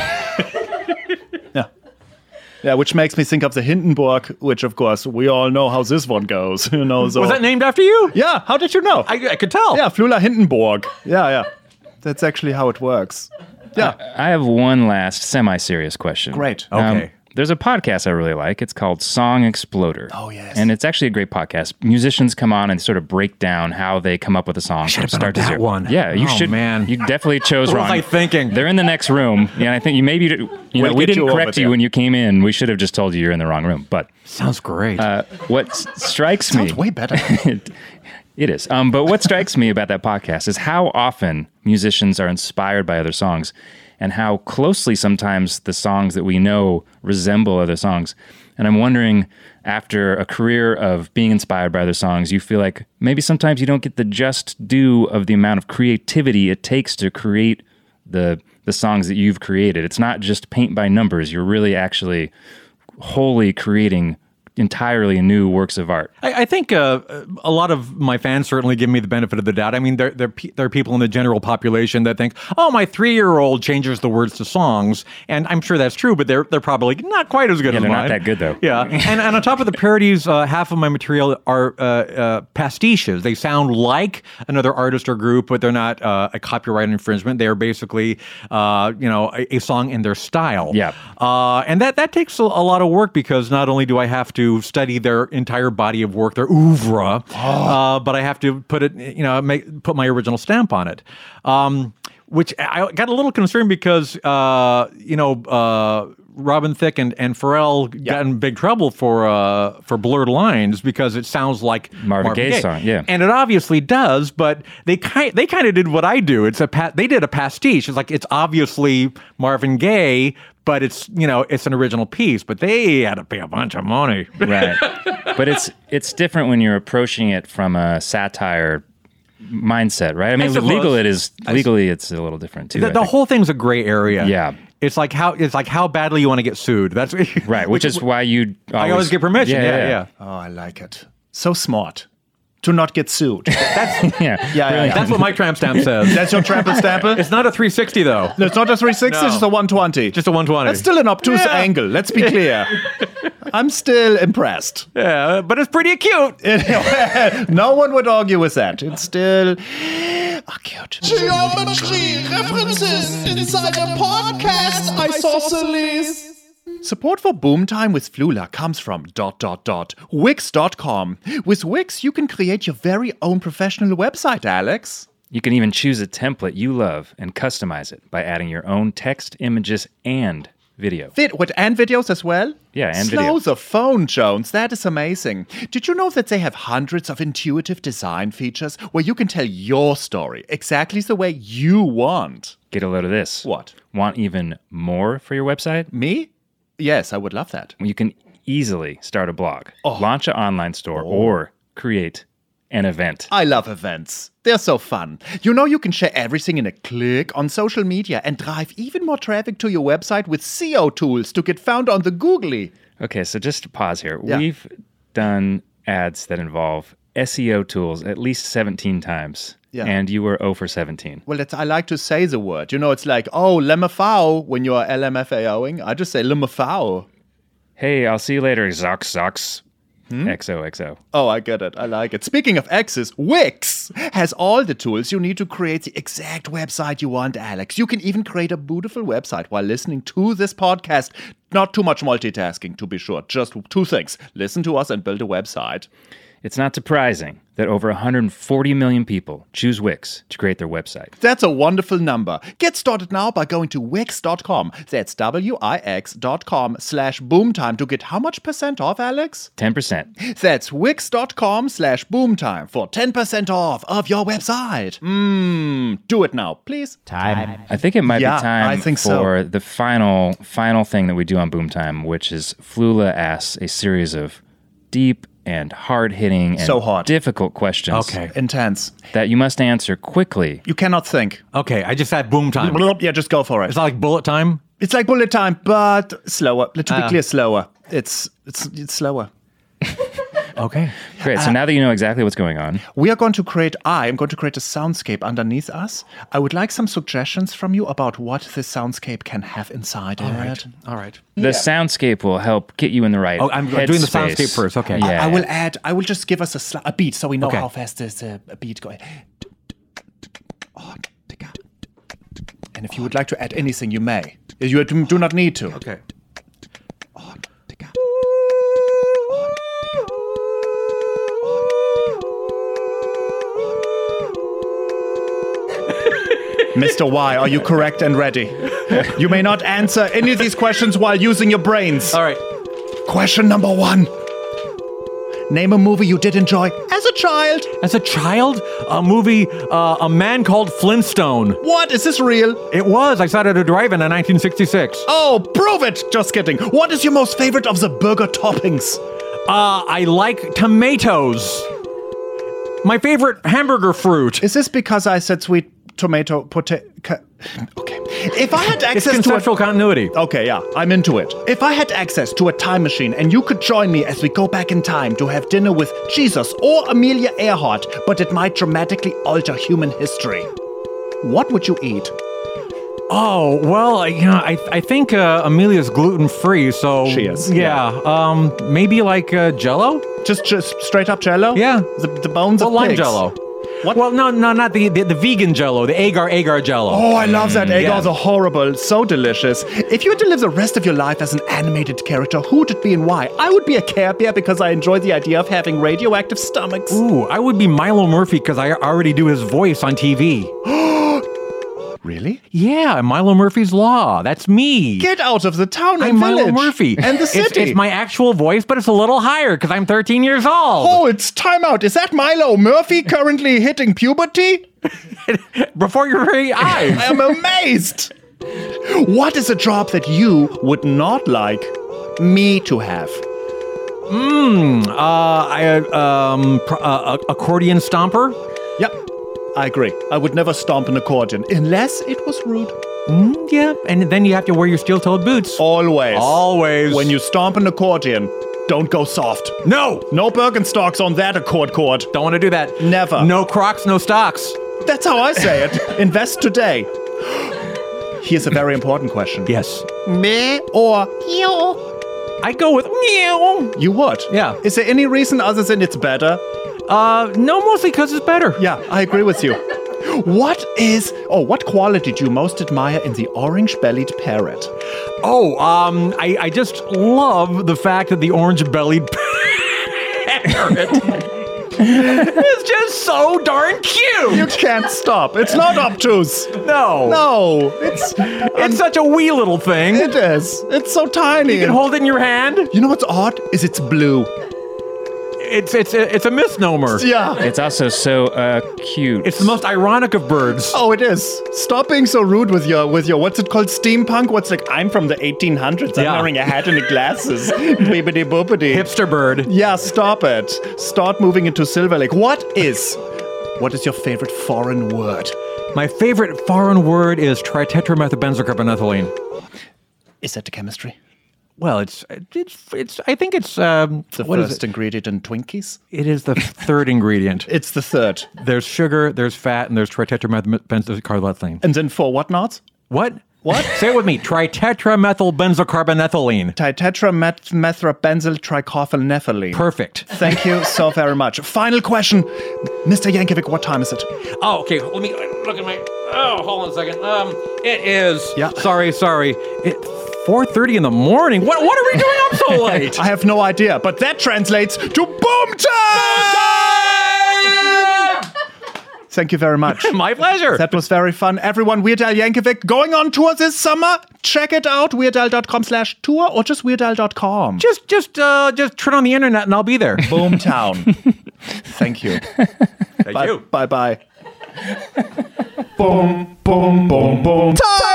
Yeah. Yeah, which makes me think of the Hindenburg, which of course we all know how this one goes. You know, so Was that named after you? yeah. How did you know? I, I could tell. yeah, Flula Hindenburg. Yeah, yeah. That's actually how it works. Yeah. I have one last semi-serious question. Great. Okay. There's a podcast I really like. It's called Song Exploder. Oh, yes. And it's actually a great podcast. Musicians come on and sort of break down how they come up with a song should from have been start on to that zero. one. Yeah, you Oh, should. man. You definitely chose What wrong. was I thinking? They're in the next room. Yeah, I think you maybe you know We'll we get you didn't over correct you there. when you came in. We should have just told you you're in the wrong room. But Sounds great. uh, what s- strikes me Sounds way better. it, it is. Um, but what strikes me about that podcast is how often musicians are inspired by other songs and how closely sometimes the songs that we know resemble other songs. And I'm wondering, after a career of being inspired by other songs, you feel like maybe sometimes you don't get the just due of the amount of creativity it takes to create the the songs that you've created. It's not just paint by numbers. You're really actually wholly creating entirely new works of art. I, I think uh, a lot of my fans certainly give me the benefit of the doubt. I mean, there, there, pe- there are people in the general population that think, oh, my three-year-old changes the words to songs. And I'm sure that's true, but they're they're probably not quite as good Yeah, as they're mine. not that good, though. Yeah. and, and on top of the parodies, uh, half of my material are uh, uh, pastiches. They sound like another artist or group, but they're not uh, a copyright infringement. They are basically, uh, you know, a, a song in their style. Yeah. Uh, and that, that takes a, a lot of work because not only do I have to study their entire body of work, their oeuvre, uh, but I have to put it, you know, make, put my original stamp on it. Um, which I got a little concerned because, uh, you know, uh, Robin Thicke and, and Pharrell got in big trouble for uh, for Blurred Lines because it sounds like Marvin Gaye's song, yeah. and it obviously does. But they kind they kind of did what I do. It's a pa- they did a pastiche. It's like it's obviously Marvin Gaye, but it's you know it's an original piece. But they had to pay a bunch of money. Right. But it's it's different when you're approaching it from a satire mindset, right? I mean, suppose. legal it is legally it's a little different too. The, I the think. whole thing's a gray area. Yeah. It's like how it's like how badly you want to get sued. That's Right, which is why you always, I always get permission. Yeah, yeah. Oh, I like it. So smart. To not get sued. yeah. Yeah, yeah, yeah. That's what my tramp stamp says. That's your trample stamper? It's not a three sixty though. No, it's not a three sixty, No. it's a one twenty. Just a one twenty. That's still an obtuse Yeah. angle, let's be clear. I'm still impressed. Yeah, but it's pretty cute. No one would argue with that. It's still oh, cute. Geometry references inside the podcast isosceles. Support for Boomtime with Flula comes from dot dot dot Wix dot com. With Wix, you can create your very own professional website, Alex. You can even choose a template you love and customize it by adding your own text, images, and video. Vid- what, and videos as well? Yeah, and Slow video. the phone, Jones. That is amazing. Did you know that they have hundreds of intuitive design features where you can tell your story exactly the way you want? Get a load of this. What? Want even more for your website? Me? Yes, I would love that. You can easily start a blog, Oh. launch an online store, or create an event. I love events. They're so fun. You know you can share everything in a click on social media and drive even more traffic to your website with S E O tools to get found on the Googly. Okay, so just to pause here. Yeah. We've done ads that involve S E O tools at least seventeen times. Yeah. And you were zero for seventeen. Well, it's, I like to say the word. You know, it's like, oh, lemafao when you're L M F A O-ing. I just say lemafao. Hey, I'll see you later. Zox, zox. Hmm? X O X O. Oh, I get it. I like it. Speaking of X's, Wix has all the tools you need to create the exact website you want, Alex. You can even create a beautiful website while listening to this podcast. Not too much multitasking, to be sure. Just two things. Listen to us and build a website. It's not surprising that over one hundred forty million people choose Wix to create their website. That's a wonderful number. Get started now by going to wix dot com. That's W-I-X dot com slash boomtime to get how much percent off, Alex? ten percent. That's wix dot com slash boomtime for ten percent off of your website. Mmm, do it now, please. Time. I think it might Yeah, be time I think so. for the final final thing that we do on Boomtime, which is Flula asks a series of deep and hard-hitting and So hard. difficult questions Okay. Intense. that you must answer quickly. You cannot think. Okay, I just had boom time. Yeah, just go for it. It's not like bullet time. It's like bullet time, but slower. To be Ah. clear, slower. It's it's it's slower. Okay. Great. Uh, So now that you know exactly what's going on, We are going to create, I am going to create a soundscape underneath us. I would like some suggestions from you about what this soundscape can have inside it. All right. the soundscape will help get you in the right Oh, I'm doing the headspace. soundscape first. Okay. Yeah. I will add, I will just give us a, sli- a beat so we know Okay. how fast this uh, a beat goes. And if you would like to add anything, you may. You do do not need to. Okay. Mister Y, are you correct and ready? You may not answer any of these questions while using your brains. All right. Question number one. Name a movie you did enjoy as a child. As a child, a movie, uh, A Man Called Flintstone. What? Is this real? It was. I saw it at a drive-in in nineteen sixty-six. Oh, prove it! Just kidding. What is your most favorite of the burger toppings? Uh, I like tomatoes. My favorite hamburger fruit. Is this because I said sweet tomato potato? Okay. If I had It's access to a conceptual continuity. Okay, yeah, I'm into it. If I had access to a time machine and you could join me as we go back in time to have dinner with Jesus or Amelia Earhart, but it might dramatically alter human history, what would you eat? Oh, well, I- you know, I I think uh, Amelia's gluten-free, so... She is, Yeah, um, maybe like uh, Jell-O? Just just straight up Jello? Yeah. The, the bones Well, of lime pigs. Jell-O. What? Well, no, no, not the, the, the vegan Jell-O, the agar agar Jell-O. Oh, I love that. Egos yeah. are horrible. So delicious. If you had to live the rest of your life as an animated character, who would it be and why? I would be a Care Bear because I enjoy the idea of having radioactive stomachs. Ooh, I would be Milo Murphy because I already do his voice on T V. Really? Yeah, Milo Murphy's Law. That's me. Get out of the town I'm and Milo village. Murphy. And the It's- city. It's, my actual voice, but it's a little higher because I'm thirteen years old. Oh, it's time out. Is that Milo Murphy currently hitting puberty? Before your very eyes. I am amazed. What is a job that you would not like me to have? uh, I, um, pr- uh, accordion stomper? Yep, I agree. I would never stomp an accordion unless it was rude. Mm, yeah, and then you have to wear your steel-toed boots. Always. Always. When you stomp an accordion, don't go soft. No! No Birkenstocks on that accord cord. Don't want to do that. Never. No Crocs, no stocks. That's how I say it. Invest today. Here's a very important question. Yes. Me or you? I'd go with meow. You would? Yeah. Is there any reason other than it's better? Uh, no, mostly because it's better. Yeah, I agree with you. What is, oh, what quality do you most admire in the orange-bellied parrot? Oh, um, I, I just love the fact that the orange-bellied parrot is just so darn cute. You can't stop. It's not obtuse. No. No, it's, It's such a wee little thing. it is. It's so tiny. You can hold it in your hand. You know what's odd? Is it's blue. It's it's a, it's a misnomer. Yeah. it's also so uh, cute. It's the most ironic of birds. Oh, it is. Stop being so rude with your with your what's it called, steampunk? What's like I'm from the eighteen hundreds. I'm Yeah. wearing a hat and glasses. Bibbidi boopity. Hipster bird. Yeah, stop it. Start moving into Silver Lake. What is? What is your favorite foreign word? My favorite foreign word is tritetramethyl-benzocarbonethylene. Is that the chemistry? Well, it's it's it's. I think it's um. The what is first it? ingredient in Twinkies? It is the third ingredient. It's the third. There's sugar, there's fat, and there's tritetramethyl-benzocarbonethylene. And then for what nots? What? What? Say it with me. Tritetramethyl-benzocarbonethylene. Tetramethyl trichophenethylene. Perfect. Thank you so very much. Final question. Mister Yankovic, what time is it? Oh, okay. Let me look at my. Oh, hold on a second. Um, it is. Yeah. Sorry, sorry. It four thirty in the morning. What? What are we doing up so so late? I have no idea, but that translates to boom time! Thank you very much. My pleasure. That was very fun. Everyone, Weird Al Yankovic going on tour this summer. Check it out, weirdal.com slash tour or just weirdal dot com. Just, just, uh, just turn on the internet and I'll be there. Boomtown. Thank you. Thank Bye, you. bye bye. Boom, boom, boom, boom.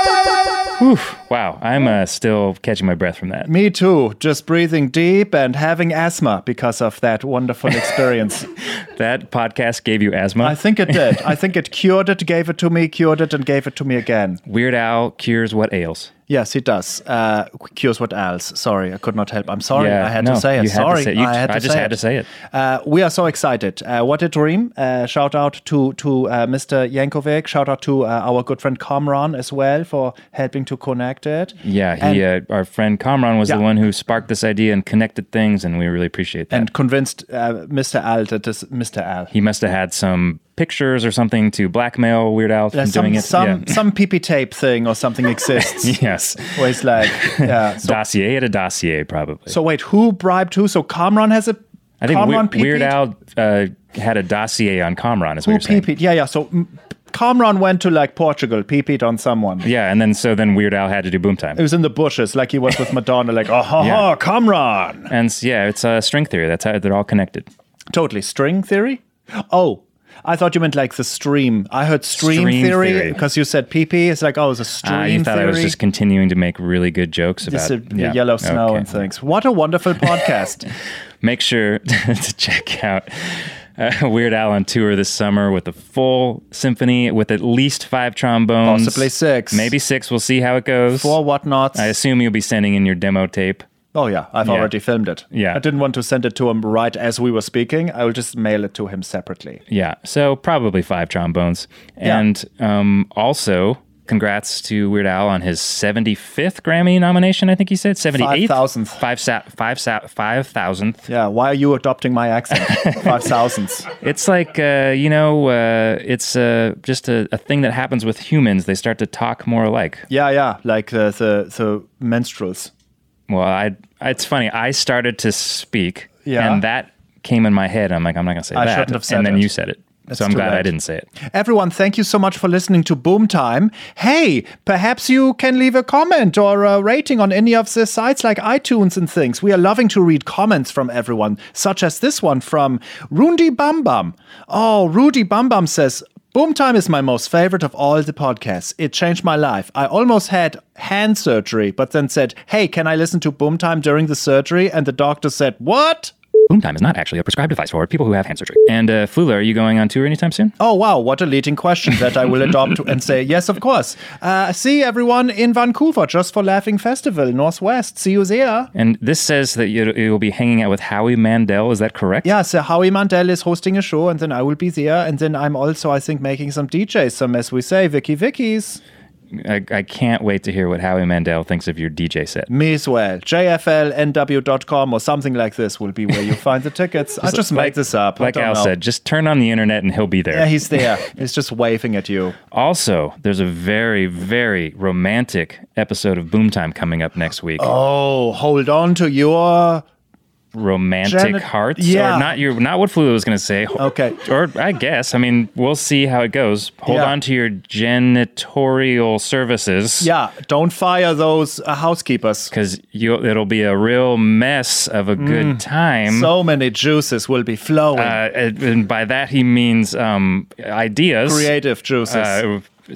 Oof. Wow, I'm uh, still catching my breath from that. Me too. Just breathing deep and having asthma because of that wonderful experience. That podcast gave you asthma? I think it did. I think it cured it, gave it to me, cured it, and gave it to me again. Weird Al cures what ails. Yes, it does. Uh, cures what else. Sorry, I could not help. I'm sorry. Yeah, I had no, to say it. you had to Sorry, say- you- I had to I just say had it. to say it. Uh, we are so excited. Uh, what a dream. Uh, shout out to, to uh, Mister Yankovic. Shout out to uh, our good friend Kamran as well for helping to connect it. Yeah, And- he, uh, our friend Kamran was Yeah. the one who sparked this idea and connected things, and we really appreciate that. And convinced uh, Mister Al that this Mister Al. He must have had some pictures or something to blackmail Weird Al from There's some doing it. some Yeah. some P P tape thing or something exists. Yes. Where it's like, yeah. So, Dossier at a dossier, probably. so wait, who bribed who? So Kamran has a. I think Kamran Weird, Weird P P'd? Al uh, had a dossier on Kamran, is what Who you're saying. P P'd? Yeah, yeah. So mm, Kamran went to like Portugal, P P'd on someone. Yeah, and then so then Weird Al had to do Boom Time. It was in the bushes, like he was with Madonna, like, oh, ha, Yeah. ha, Kamran. And s- yeah, it's a string theory. That's how they're all connected. Totally. String theory? Oh, I thought you meant like the stream. I heard stream, Stream theory theory. because you said P P. It's like, oh, it's a stream Ah, you thought theory. I was just continuing to make really good jokes about Just the the yeah. yellow snow Okay. and things. What a wonderful podcast. Make sure to check out uh, Weird Al on tour this summer with a full symphony with at least five trombones. Possibly six. Maybe six. We'll see how it goes. For whatnots. I assume you'll be sending in your demo tape. Oh, yeah. I've Yeah. already filmed it. Yeah. I didn't want to send it to him right as we were speaking. I will just mail it to him separately. Yeah, so probably five trombones. Yeah. And um, also, congrats to Weird Al on his seventy-fifth Grammy nomination, I think he said. seventy-eighth? five thousandth. Five, sa- five, sa- five thousandth. Yeah. Why are you adopting my accent? Five thousandths. It's like, uh, you know, uh, it's uh, just a, a thing that happens with humans. They start to talk more alike. Yeah, yeah. Like uh, the, the menstruals. Well, I, it's funny. I started to speak, Yeah. and that came in my head. I'm like, I'm not going to say I that. shouldn't have said and then it. you said it. It's so I'm too glad I late. didn't say it. Everyone, thank you so much for listening to Boom Time. Hey, perhaps you can leave a comment or a rating on any of the sites like iTunes and things. We are loving to read comments from everyone, such as this one from Rudy Bum Bum. Oh, Rudy Bum Bum says, Boom Time is my most favorite of all the podcasts. It changed my life. I almost had hand surgery, but then said, hey, can I listen to Boom Time during the surgery? And the doctor said, what? Boom Time is not actually a prescribed device for people who have hand surgery. And uh, Flula, are you going on tour anytime soon? Oh, wow. What a leading question that I will adopt and say, yes, of course. Uh, see everyone in Vancouver, Just for Laughing Festival, Northwest. See you there. And this says that you- you'll be hanging out with Howie Mandel. Is that correct? Yeah, so Howie Mandel is hosting a show, and then I will be there. And then I'm also, I think, making some D Js, some, as we say, Vicky Vickies. I, I can't wait to hear what Howie Mandel thinks of your D J set. Me as well. J F L N W dot com or something like this will be where you find the tickets. I just made this up. I Like don't Al know. said, just turn on the internet and he'll be there. Yeah, he's there. He's just waving at you. Also, there's a very, very romantic episode of Boom Time coming up next week. Oh, hold on to your... Romantic Janet- hearts, yeah. or not your, not what Flula was going to say. Okay. Or I guess, I mean, we'll see how it goes. Hold Yeah. on to your janitorial services. Yeah, don't fire those uh, housekeepers. Because it'll be a real mess of a good time. Mm. So many juices will be flowing. uh, and and by that he means um, ideas. Creative juices. Uh,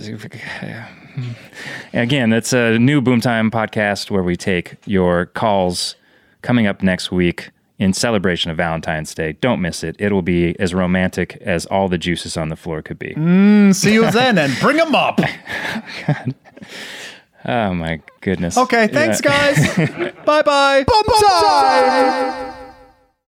again, it's a new Boom Time podcast where we take your calls coming up next week in celebration of Valentine's Day. Don't miss it. It will be as romantic as all the juices on the floor could be. See you then and bring them up. Oh my goodness. Okay, thanks, Yeah. guys. Bye-bye. Bum time.